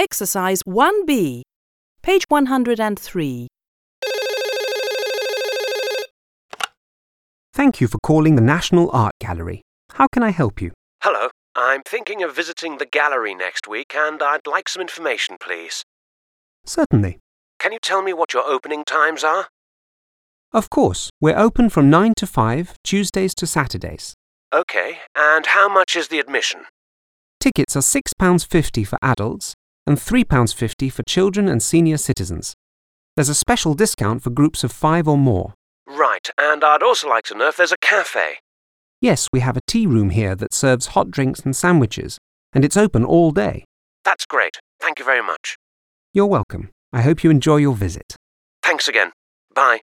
Exercise 1B, page 103. Thank you for calling the National Art Gallery. How can I help you? Hello, I'm thinking of visiting the gallery next week and I'd like some information, please. Certainly. Can you tell me what your opening times are? Of course, we're open from 9 to 5, Tuesdays to Saturdays. Okay, and how much is the admission? Tickets are £6.50 for adults and £3.50 for children and senior citizens. There's a special discount for groups of 5 or more. Right, and I'd also like to know if there's a cafe. Yes, we have a tea room here that serves hot drinks and sandwiches, and it's open all day. That's great. Thank you very much. You're welcome. I hope you enjoy your visit. Thanks again. Bye.